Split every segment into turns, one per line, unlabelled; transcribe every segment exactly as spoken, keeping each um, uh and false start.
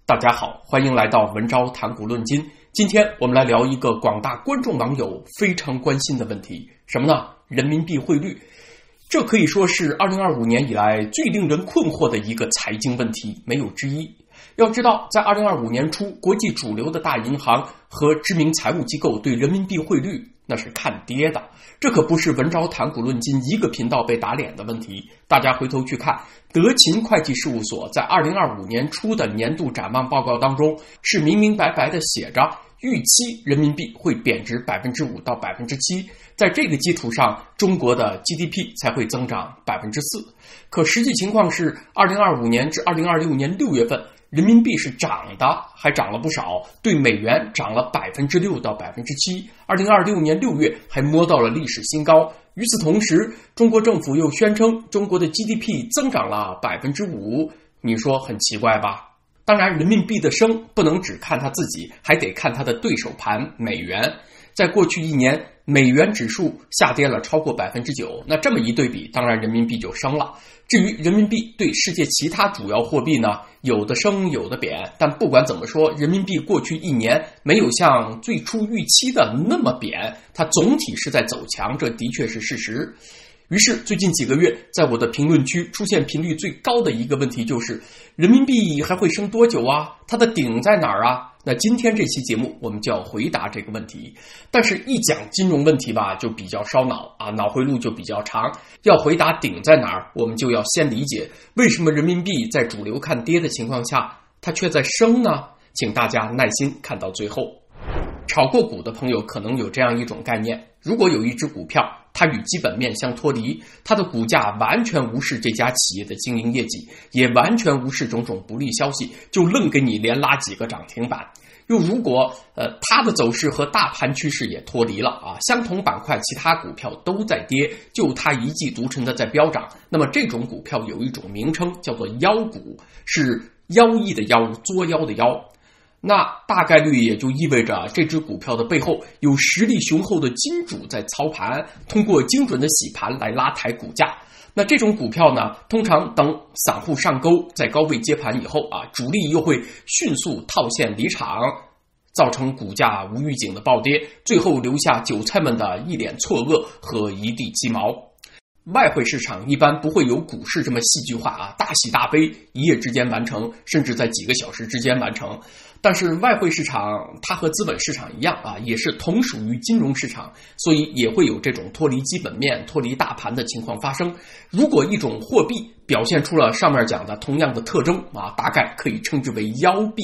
大家好，欢迎来到文昭谈股论金。今天我们来聊一个广大观众网友非常关心的问题，什么呢？人民币汇率。这可以说是二零二五年以来最令人困惑的一个财经问题，没有之一。要知道，在二零二五年初，国际主流的大银行和知名财务机构对人民币汇率那是看跌的，这可不是文昭谈股论金一个频道被打脸的问题。大家回头去看，德勤会计事务所在二零二五年初的年度展望报告当中，是明明白白的写着预期人民币会贬值 百分之五 到 百分之七， 在这个基础上，中国的 G D P 才会增长 百分之四。 可实际情况是二零二五年至二零二六年六月份，人民币是涨的，还涨了不少，对美元涨了 百分之六 到 百分之七。 二零二六年六月还摸到了历史新高。与此同时，中国政府又宣称中国的 G D P 增长了 百分之五， 你说很奇怪吧？当然，人民币的升不能只看它自己，还得看它的对手盘美元。在过去一年，美元指数下跌了超过 百分之九， 那这么一对比，当然人民币就升了。至于人民币对世界其他主要货币呢，有的升有的贬，但不管怎么说，人民币过去一年没有像最初预期的那么贬，它总体是在走强，这的确是事实。于是最近几个月，在我的评论区出现频率最高的一个问题就是，人民币还会升多久啊？它的顶在哪儿啊？那今天这期节目我们就要回答这个问题。但是一讲金融问题吧，就比较烧脑啊，脑回路就比较长。要回答顶在哪儿，我们就要先理解为什么人民币在主流看跌的情况下，它却在升呢？请大家耐心看到最后。炒过股的朋友可能有这样一种概念，如果有一只股票，它与基本面相脱离，它的股价完全无视这家企业的经营业绩，也完全无视种种不利消息，就愣给你连拉几个涨停板。又如果呃它的走势和大盘趋势也脱离了啊，相同板块其他股票都在跌，就它一骑独成的在飙涨，那么这种股票有一种名称叫做妖股，是妖异的妖，作妖的妖。那大概率也就意味着这只股票的背后有实力雄厚的金主在操盘，通过精准的洗盘来拉抬股价。那这种股票呢，通常等散户上钩，在高位接盘以后啊，主力又会迅速套现离场，造成股价无预警的暴跌，最后留下韭菜们的一脸错愕和一地鸡毛。外汇市场一般不会有股市这么戏剧化啊，大喜大悲一夜之间完成，甚至在几个小时之间完成。但是外汇市场它和资本市场一样啊，也是同属于金融市场，所以也会有这种脱离基本面、脱离大盘的情况发生。如果一种货币表现出了上面讲的同样的特征啊，大概可以称之为妖币。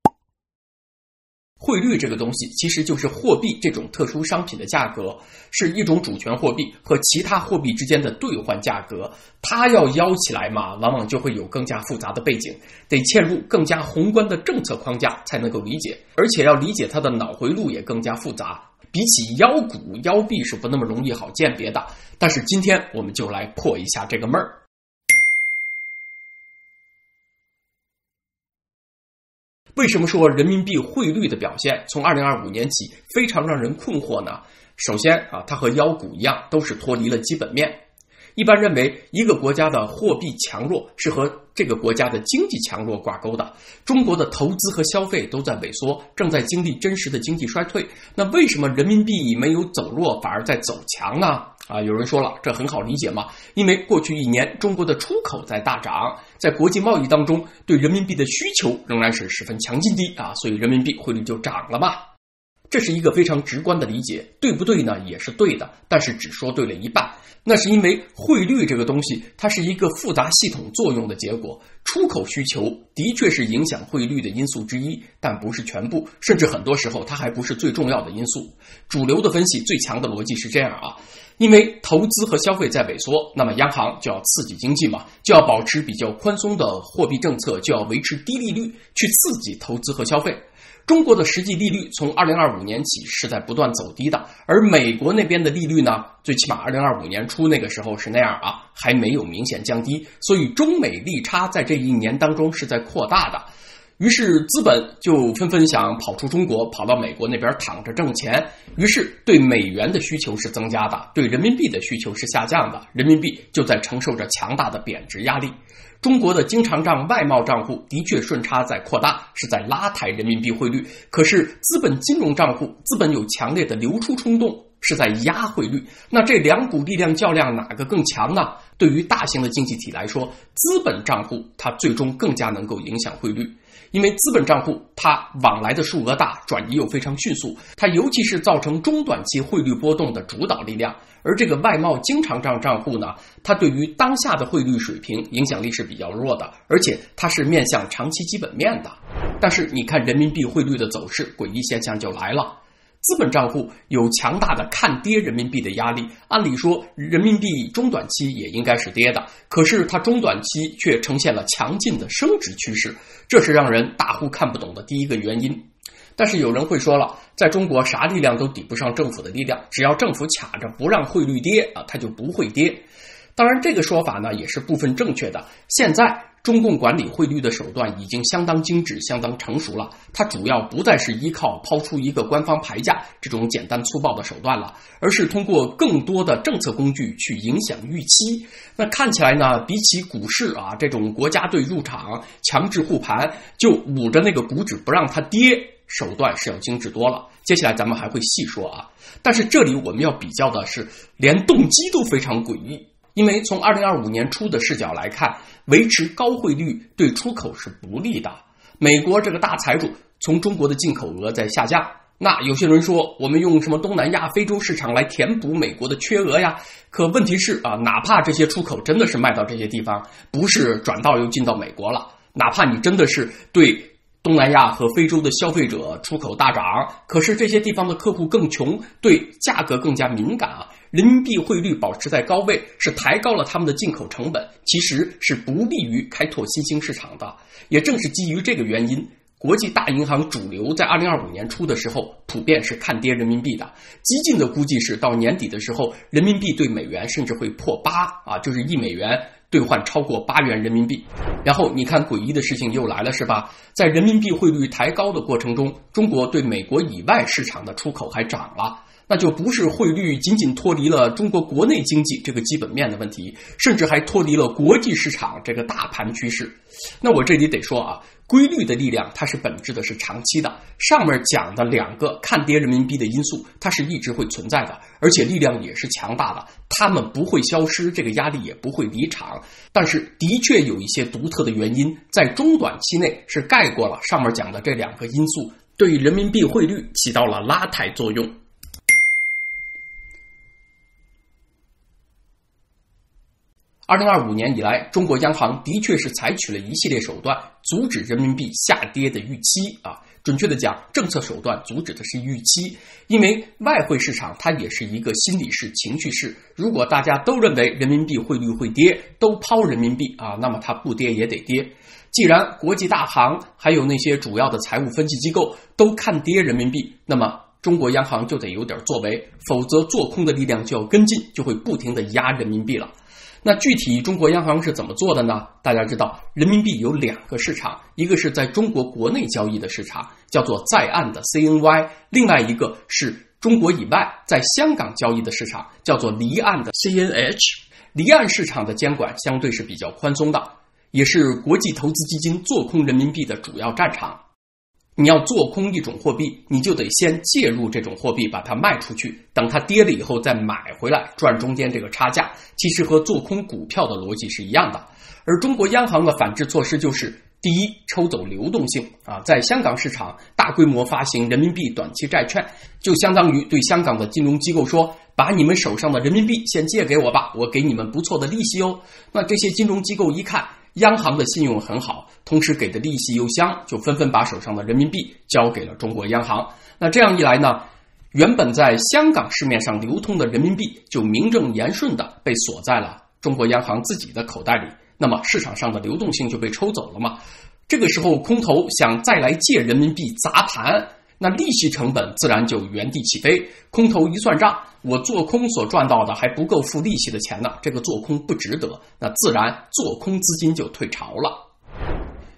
汇率这个东西其实就是货币这种特殊商品的价格，是一种主权货币和其他货币之间的兑换价格。它要妖起来嘛，往往就会有更加复杂的背景，得嵌入更加宏观的政策框架才能够理解，而且要理解它的脑回路也更加复杂。比起妖股、妖币是不那么容易好鉴别的，但是今天我们就来破一下这个闷儿。为什么说人民币汇率的表现从二零二五年起非常让人困惑呢？首先啊，它和妖股一样，都是脱离了基本面。一般认为，一个国家的货币强弱是和这个国家的经济强弱挂钩的。中国的投资和消费都在萎缩，正在经历真实的经济衰退。那为什么人民币没有走弱，反而在走强呢？啊，有人说了，这很好理解嘛，因为过去一年中国的出口在大涨，在国际贸易当中对人民币的需求仍然是十分强劲的啊，所以人民币汇率就涨了嘛。这是一个非常直观的理解，对不对呢？也是对的，但是只说对了一半。那是因为汇率这个东西，它是一个复杂系统作用的结果。出口需求的确是影响汇率的因素之一，但不是全部，甚至很多时候它还不是最重要的因素。主流的分析最强的逻辑是这样啊，因为投资和消费在萎缩，那么央行就要刺激经济嘛，就要保持比较宽松的货币政策，就要维持低利率去刺激投资和消费。中国的实际利率从二零二五年起是在不断走低的，而美国那边的利率呢，最起码二零二五年初那个时候是那样啊，还没有明显降低，所以中美利差在这一年当中是在扩大的。 于是资本就纷纷想跑出中国，跑到美国那边躺着挣钱，于是对美元的需求是增加的，对人民币的需求是下降的，人民币就在承受着强大的贬值压力。中国的经常账外贸账户的确顺差在扩大，是在拉抬人民币汇率，可是资本金融账户，资本有强烈的流出冲动，是在压汇率。那这两股力量较量哪个更强呢？对于大型的经济体来说，资本账户它最终更加能够影响汇率，因为资本账户它往来的数额大，转移又非常迅速，它尤其是造成中短期汇率波动的主导力量。而这个外贸经常账账户呢，它对于当下的汇率水平影响力是比较弱的，而且它是面向长期基本面的。但是你看人民币汇率的走势，诡异现象就来了。资本账户有强大的看跌人民币的压力，按理说人民币中短期也应该是跌的，可是它中短期却呈现了强劲的升值趋势，这是让人大呼看不懂的第一个原因。但是有人会说了，在中国啥力量都抵不上政府的力量，只要政府卡着不让汇率跌啊，它就不会跌。当然这个说法呢也是部分正确的，现在中共管理汇率的手段已经相当精致，相当成熟了，它主要不再是依靠抛出一个官方牌价这种简单粗暴的手段了，而是通过更多的政策工具去影响预期。那看起来呢，比起股市啊这种国家队入场强制护盘，就捂着那个股指不让它跌，手段是要精致多了。接下来咱们还会细说啊，但是这里我们要比较的是，连动机都非常诡异。因为从二零二五年初的视角来看，维持高汇率对出口是不利的。美国这个大财主从中国的进口额在下降，那有些人说我们用什么东南亚、非洲市场来填补美国的缺额呀？可问题是啊，哪怕这些出口真的是卖到这些地方，不是转道又进到美国了，哪怕你真的是对东南亚和非洲的消费者出口大涨，可是这些地方的客户更穷，对价格更加敏感啊。人民币汇率保持在高位，是抬高了他们的进口成本，其实是不利于开拓新兴市场的。也正是基于这个原因，国际大银行主流在二零二五年初的时候普遍是看跌人民币的，激进的估计是到年底的时候，人民币对美元甚至会破八啊，就是一美元兑换超过八元人民币。然后你看诡异的事情又来了是吧？在人民币汇率抬高的过程中，中国对美国以外市场的出口还涨了，那就不是汇率仅仅脱离了中国国内经济这个基本面的问题，甚至还脱离了国际市场这个大盘趋势。那我这里得说啊，规律的力量它是本质的是长期的，上面讲的两个看跌人民币的因素它是一直会存在的，而且力量也是强大的，它们不会消失，这个压力也不会离场。但是的确有一些独特的原因在中短期内是盖过了上面讲的这两个因素，对人民币汇率起到了拉抬作用。二零二五年以来，中国央行的确是采取了一系列手段阻止人民币下跌的预期啊。准确的讲，政策手段阻止的是预期，因为外汇市场它也是一个心理式、情绪式。如果大家都认为人民币汇率会跌，都抛人民币啊，那么它不跌也得跌。既然国际大行还有那些主要的财务分析机构都看跌人民币，那么中国央行就得有点作为，否则做空的力量就要跟进，就会不停的压人民币了。那具体中国央行是怎么做的呢？大家知道人民币有两个市场，一个是在中国国内交易的市场，叫做在岸的 C N Y， 另外一个是中国以外在香港交易的市场，叫做离岸的 C N H。 离岸市场的监管相对是比较宽松的，也是国际投资基金做空人民币的主要战场。你要做空一种货币，你就得先介入这种货币，把它卖出去，等它跌了以后再买回来，赚中间这个差价，其实和做空股票的逻辑是一样的。而中国央行的反制措施就是第一，抽走流动性啊，在香港市场大规模发行人民币短期债券，就相当于对香港的金融机构说，把你们手上的人民币先借给我吧，我给你们不错的利息哦。那这些金融机构一看央行的信用很好，同时给的利息又香，就纷纷把手上的人民币交给了中国央行。那这样一来呢，原本在香港市面上流通的人民币就名正言顺的被锁在了中国央行自己的口袋里，那么市场上的流动性就被抽走了嘛。这个时候空头想再来借人民币砸盘，那利息成本自然就原地起飞。空头一算账，我做空所赚到的还不够付利息的钱呢，这个做空不值得，那自然做空资金就退潮了。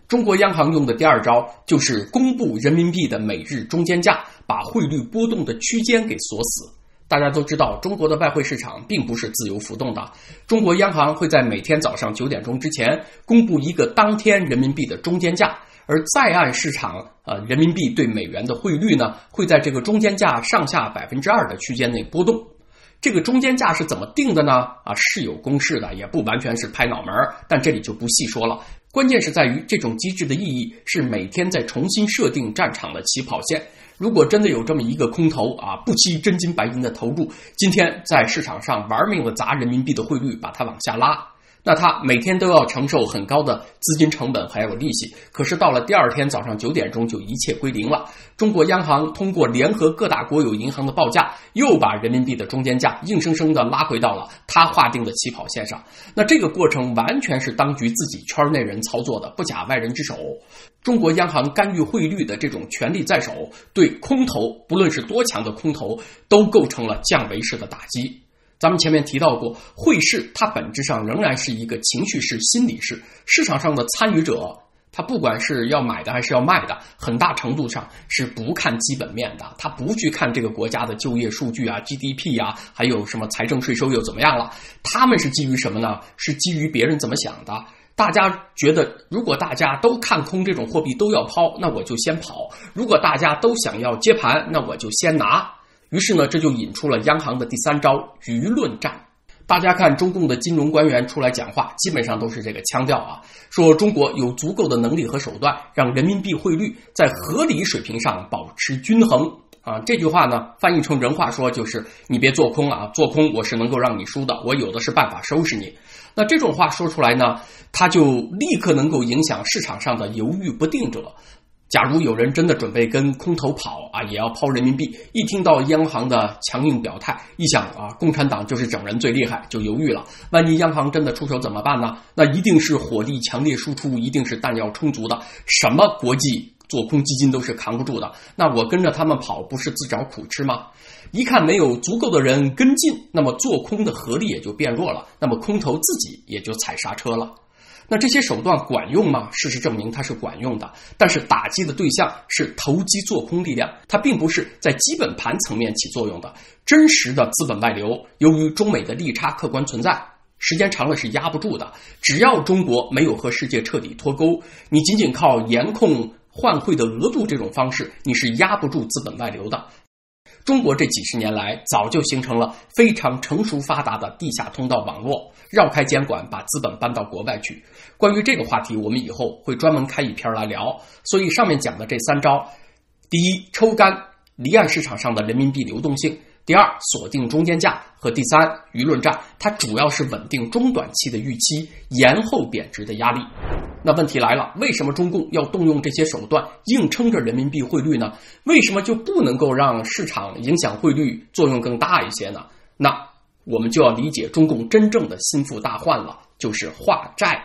中国央行用的第二招就是公布人民币的每日中间价，把汇率波动的区间给锁死。大家都知道，中国的外汇市场并不是自由浮动的。中国央行会在每天早上九点钟之前公布一个当天人民币的中间价，而在岸市场呃人民币对美元的汇率呢，会在这个中间价上下百分之二的区间内波动。这个中间价是怎么定的呢？啊，是有公式的，也不完全是拍脑门，但这里就不细说了。关键是在于这种机制的意义是每天再重新设定战场的起跑线。如果真的有这么一个空头啊，不惜真金白银的投入，今天在市场上玩命的砸人民币的汇率，把它往下拉，那他每天都要承受很高的资金成本还有利息，可是到了第二天早上九点钟就一切归零了。中国央行通过联合各大国有银行的报价，又把人民币的中间价硬生生的拉回到了他划定的起跑线上。那这个过程完全是当局自己圈内人操作的，不假外人之手。中国央行干预汇率的这种权力在手，对空头不论是多强的空头都构成了降维式的打击。咱们前面提到过，汇市它本质上仍然是一个情绪式、心理式，市场上的参与者他不管是要买的还是要卖的，很大程度上是不看基本面的，他不去看这个国家的就业数据啊、G D P 啊，还有什么财政税收又怎么样了，他们是基于什么呢？是基于别人怎么想的。大家觉得如果大家都看空这种货币都要抛，那我就先跑；如果大家都想要接盘，那我就先拿。于是呢，这就引出了央行的第三招舆论战。大家看中共的金融官员出来讲话，基本上都是这个腔调啊，说中国有足够的能力和手段让人民币汇率在合理水平上保持均衡啊。这句话呢，翻译成人话说就是你别做空啊，做空我是能够让你输的，我有的是办法收拾你。那这种话说出来呢，它就立刻能够影响市场上的犹豫不定者。假如有人真的准备跟空头跑啊，也要抛人民币，一听到央行的强硬表态，一想啊，共产党就是整人最厉害，就犹豫了。万一央行真的出手怎么办呢？那一定是火力强烈输出，一定是弹药充足的，什么国际做空基金都是扛不住的。那我跟着他们跑，不是自找苦吃吗？一看没有足够的人跟进，那么做空的合力也就变弱了，那么空头自己也就踩刹车了。那这些手段管用吗？事实证明它是管用的，但是打击的对象是投机做空力量，它并不是在基本盘层面起作用的。真实的资本外流，由于中美的利差客观存在，时间长了是压不住的。只要中国没有和世界彻底脱钩，你仅仅靠严控换汇的额度这种方式，你是压不住资本外流的。中国这几十年来早就形成了非常成熟发达的地下通道网络，绕开监管，把资本搬到国外去。关于这个话题，我们以后会专门开一篇来聊。所以上面讲的这三招，第一，抽干离岸市场上的人民币流动性；第二，锁定中间价；和第三，舆论战，它主要是稳定中短期的预期，延后贬值的压力。那问题来了，为什么中共要动用这些手段硬撑着人民币汇率呢？为什么就不能够让市场影响汇率作用更大一些呢？那我们就要理解中共真正的心腹大患了，就是化债。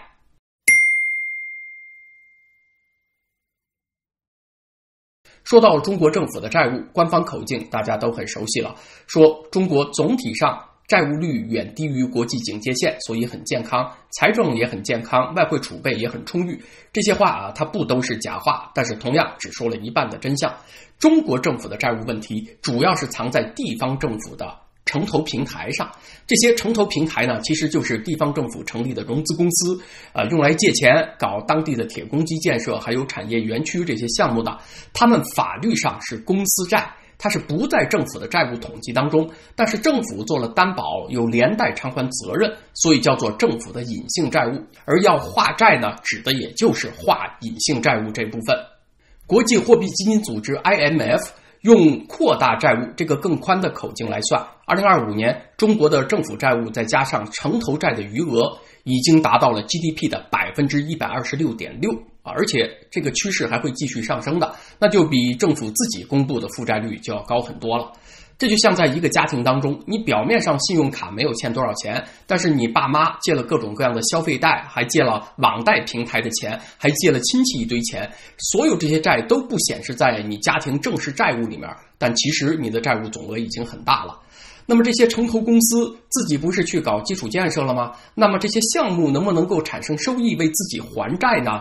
说到中国政府的债务，官方口径大家都很熟悉了，说中国总体上债务率远低于国际警戒线，所以很健康，财政也很健康，外汇储备也很充裕。这些话啊，它不都是假话，但是同样只说了一半的真相。中国政府的债务问题主要是藏在地方政府的城投平台上，这些城投平台呢，其实就是地方政府成立的融资公司，呃，用来借钱搞当地的铁公鸡建设，还有产业园区这些项目的。他们法律上是公司债，它是不在政府的债务统计当中，但是政府做了担保，有连带偿还责任，所以叫做政府的隐性债务。而要化债呢，指的也就是化隐性债务这部分。国际货币基金组织 I M F用扩大债务这个更宽的口径来算，二零二五年中国的政府债务再加上城投债的余额，已经达到了 G D P 的 百分之一百二十六点六， 而且这个趋势还会继续上升的，那就比政府自己公布的负债率就要高很多了。这就像在一个家庭当中，你表面上信用卡没有欠多少钱，但是你爸妈借了各种各样的消费贷，还借了网贷平台的钱，还借了亲戚一堆钱，所有这些债都不显示在你家庭正式债务里面，但其实你的债务总额已经很大了。那么这些城投公司自己不是去搞基础建设了吗？那么这些项目能不能够产生收益为自己还债呢？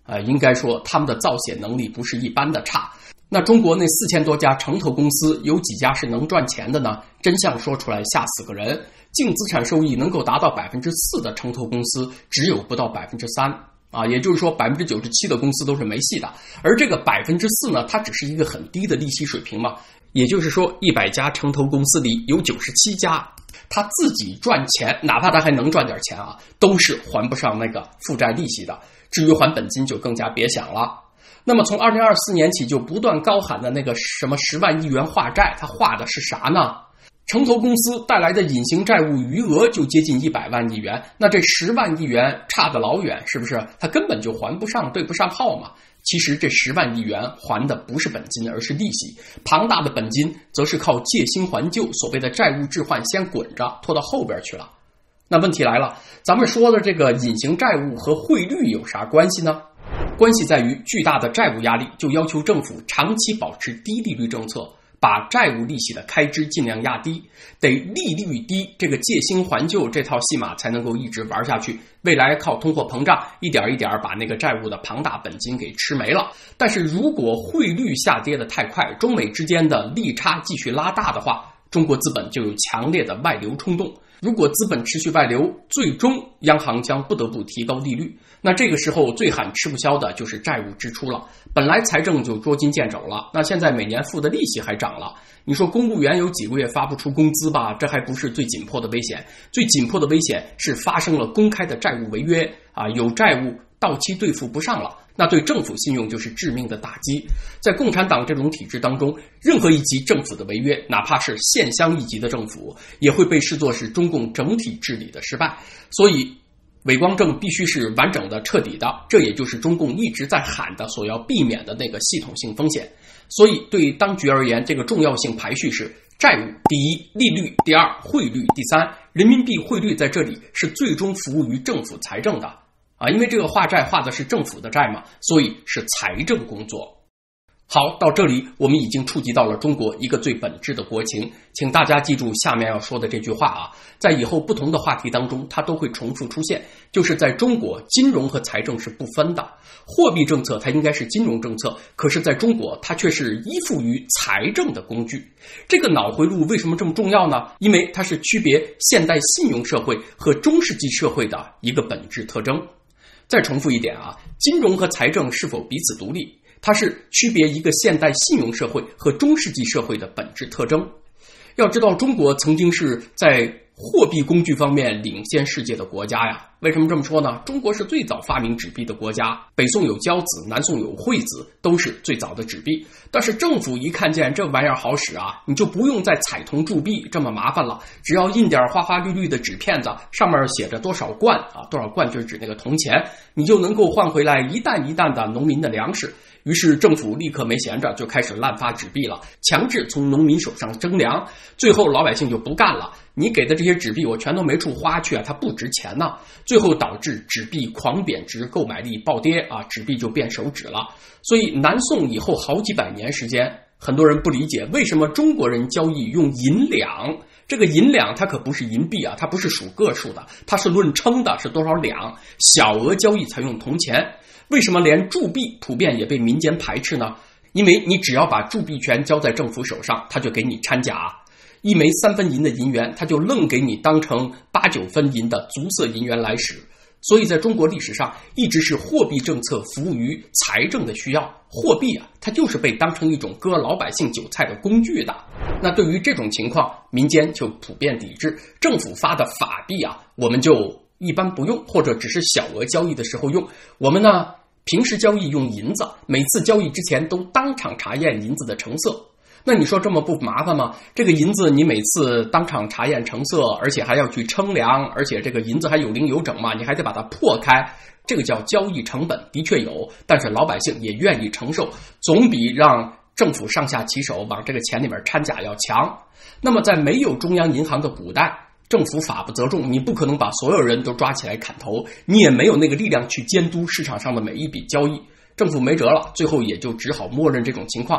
呃，应该说他们的造血能力不是一般的差。那中国那四千多家城投公司有几家是能赚钱的呢？真相说出来吓死个人，净资产收益能够达到百分之四的城投公司只有不到百分之三啊，也就是说百分之九十七的公司都是没戏的。而这个百分之四呢，它只是一个很低的利息水平嘛，也就是说一百家城投公司里有九十七家，他自己赚钱，哪怕他还能赚点钱啊，都是还不上那个负债利息的。至于还本金就更加别想了。那么从二零二四年起就不断高喊的那个什么十万亿元化债，它化的是啥呢？城投公司带来的隐形债务余额就接近一百万亿元，那这十万亿元差得老远，是不是？它根本就还不上，对不上号嘛。其实这十万亿元还的不是本金，而是利息，庞大的本金则是靠借新还旧，所谓的债务置换先滚着拖到后边去了。那问题来了，咱们说的这个隐形债务和汇率有啥关系呢？关系在于巨大的债务压力就要求政府长期保持低利率政策，把债务利息的开支尽量压低，得利率低，这个借新还旧这套戏码才能够一直玩下去。未来靠通货膨胀一点一点把那个债务的庞大本金给吃没了。但是如果汇率下跌的太快，中美之间的利差继续拉大的话，中国资本就有强烈的外流冲动。如果资本持续外流，最终央行将不得不提高利率。那这个时候最喊吃不消的就是债务支出了。本来财政就捉襟见肘了，那现在每年付的利息还涨了。你说公务员有几个月发不出工资吧？这还不是最紧迫的危险，最紧迫的危险是发生了公开的债务违约啊，有债务到期兑付不上了，那对政府信用就是致命的打击。在共产党这种体制当中，任何一级政府的违约，哪怕是县乡一级的政府，也会被视作是中共整体治理的失败。所以伪光正必须是完整的、彻底的，这也就是中共一直在喊的所要避免的那个系统性风险。所以对当局而言，这个重要性排序是债务第一，利率第二，汇率第三。人民币汇率在这里是最终服务于政府财政的啊，因为这个化债化的是政府的债嘛，所以是财政工作。好，到这里我们已经触及到了中国一个最本质的国情，请大家记住下面要说的这句话啊，在以后不同的话题当中它都会重复出现，就是在中国金融和财政是不分的，货币政策它应该是金融政策，可是在中国它却是依附于财政的工具。这个脑回路为什么这么重要呢？因为它是区别现代信用社会和中世纪社会的一个本质特征。再重复一点啊，金融和财政是否彼此独立，它是区别一个现代信用社会和中世纪社会的本质特征。要知道，中国曾经是在货币工具方面领先世界的国家呀。为什么这么说呢？中国是最早发明纸币的国家，北宋有交子，南宋有惠子，都是最早的纸币。但是政府一看见这玩意儿好使啊，你就不用再彩铜铸币这么麻烦了，只要印点花花绿绿的纸片子，上面写着多少贯啊，多少贯就是指那个铜钱，你就能够换回来一担一担的农民的粮食。于是政府立刻没闲着，就开始滥发纸币了，强制从农民手上征粮。最后老百姓就不干了，你给的这些纸币我全都没处花去啊，它不值钱呢。最后导致纸币狂贬值，购买力暴跌啊，纸币就变手纸了。所以南宋以后好几百年时间，很多人不理解为什么中国人交易用银两。这个银两它可不是银币啊，它不是数个数的，它是论称的，是多少两。小额交易才用铜钱。为什么连铸币普遍也被民间排斥呢？因为你只要把铸币权交在政府手上，他就给你掺假。一枚三分银的银元，他就愣给你当成八九分银的足色银元来使。所以在中国历史上，一直是货币政策服务于财政的需要。货币啊，它就是被当成一种割老百姓韭菜的工具的。那对于这种情况，民间就普遍抵制。政府发的法币啊，我们就一般不用，或者只是小额交易的时候用。我们呢，平时交易用银子，每次交易之前都当场查验银子的成色。那你说这么不麻烦吗？这个银子你每次当场查验成色，而且还要去称量，而且这个银子还有零有整嘛，你还得把它破开，这个叫交易成本，的确有，但是老百姓也愿意承受，总比让政府上下其手往这个钱里面掺假要强。那么在没有中央银行的古代，政府法不责众，你不可能把所有人都抓起来砍头，你也没有那个力量去监督市场上的每一笔交易，政府没辙了，最后也就只好默认这种情况。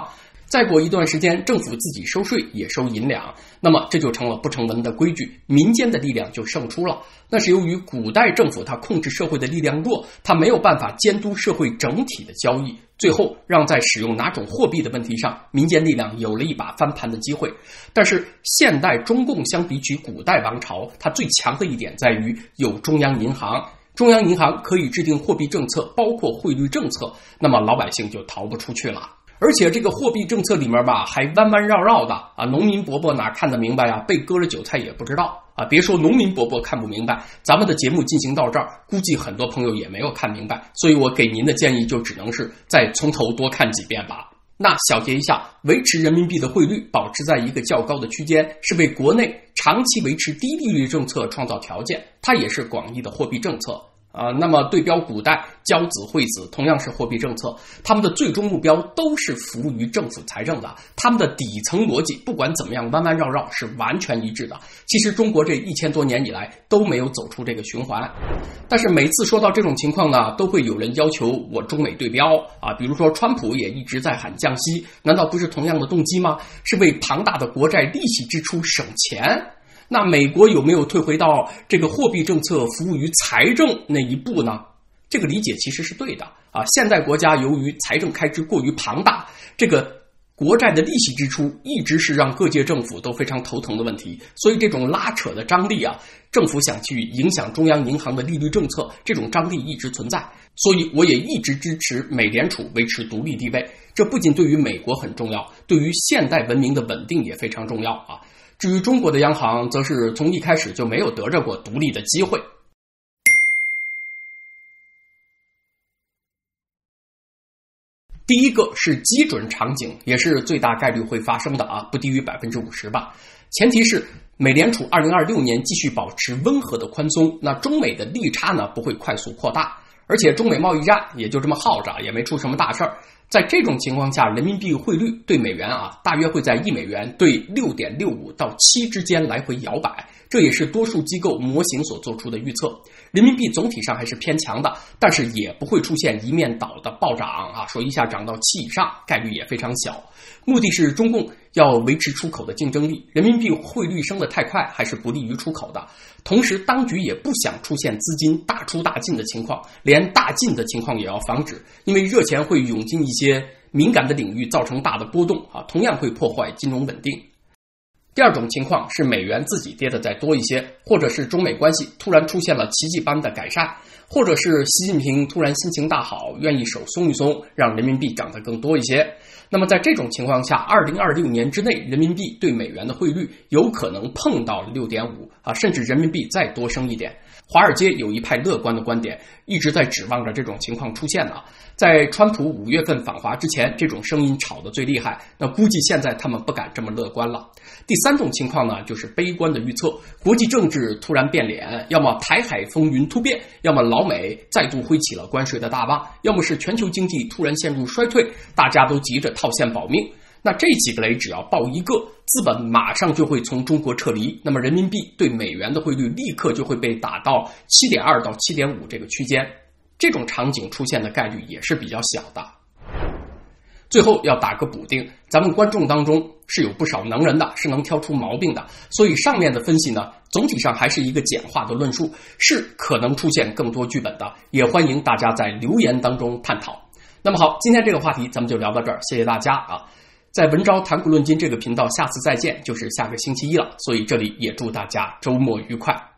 再过一段时间，政府自己收税也收银两，那么这就成了不成文的规矩，民间的力量就胜出了。那是由于古代政府它控制社会的力量弱，它没有办法监督社会整体的交易，最后让在使用哪种货币的问题上，民间力量有了一把翻盘的机会。但是现代中共相比起古代王朝，它最强的一点在于有中央银行，中央银行可以制定货币政策，包括汇率政策，那么老百姓就逃不出去了。而且这个货币政策里面吧，还弯弯绕绕的啊，农民伯伯哪看得明白呀？被割了韭菜也不知道啊！别说农民伯伯看不明白，咱们的节目进行到这儿，估计很多朋友也没有看明白，所以我给您的建议就只能是再从头多看几遍吧。那小结一下，维持人民币的汇率保持在一个较高的区间，是为国内长期维持低利率政策创造条件，它也是广义的货币政策。啊，那么对标古代交子惠子，同样是货币政策，他们的最终目标都是服务于政府财政的，他们的底层逻辑不管怎么样弯弯绕绕是完全一致的。其实中国这一千多年以来都没有走出这个循环，但是每次说到这种情况呢，都会有人要求我中美对标啊，比如说川普也一直在喊降息，难道不是同样的动机吗？是为庞大的国债利息支出省钱。那美国有没有退回到这个货币政策服务于财政那一步呢？这个理解其实是对的啊。现代国家由于财政开支过于庞大，这个国债的利息支出一直是让各界政府都非常头疼的问题，所以这种拉扯的张力啊，政府想去影响中央银行的利率政策，这种张力一直存在。所以我也一直支持美联储维持独立地位，这不仅对于美国很重要，对于现代文明的稳定也非常重要啊。至于中国的央行，则是从一开始就没有得着过独立的机会。第一个是基准场景，也是最大概率会发生的啊，不低于 百分之五十 吧。前提是美联储二零二六年继续保持温和的宽松，那中美的利差呢不会快速扩大，而且中美贸易战也就这么耗着，也没出什么大事儿。在这种情况下，人民币汇率对美元啊，大约会在一美元对 六点六五 到七之间来回摇摆，这也是多数机构模型所做出的预测。人民币总体上还是偏强的，但是也不会出现一面倒的暴涨啊，说一下涨到七以上，概率也非常小。目的是中共要维持出口的竞争力，人民币汇率升得太快还是不利于出口的。同时当局也不想出现资金大出大进的情况，连大进的情况也要防止，因为热钱会涌进一些敏感的领域，造成大的波动啊，同样会破坏金融稳定。第二种情况是美元自己跌得再多一些，或者是中美关系突然出现了奇迹般的改善，或者是习近平突然心情大好，愿意手松一松，让人民币涨得更多一些。那么在这种情况下，二零二六年之内，人民币对美元的汇率有可能碰到 六点五 啊，甚至人民币再多升一点。华尔街有一派乐观的观点，一直在指望着这种情况出现呢。在川普五月份访华之前，这种声音炒得最厉害，那估计现在他们不敢这么乐观了。第三种情况呢，就是悲观的预测，国际政治突然变脸，要么台海风云突变，要么老美再度挥起了关税的大棒，要么是全球经济突然陷入衰退，大家都急着套现保命。那这几个雷只要爆一个，资本马上就会从中国撤离，那么人民币对美元的汇率立刻就会被打到 七点二 到 七点五 这个区间，这种场景出现的概率也是比较小的。最后要打个补丁，咱们观众当中是有不少能人的，是能挑出毛病的，所以上面的分析呢，总体上还是一个简化的论述，是可能出现更多剧本的，也欢迎大家在留言当中探讨。那么好，今天这个话题咱们就聊到这儿，谢谢大家啊！在文昭谈古论今这个频道，下次再见就是下个星期一了，所以这里也祝大家周末愉快。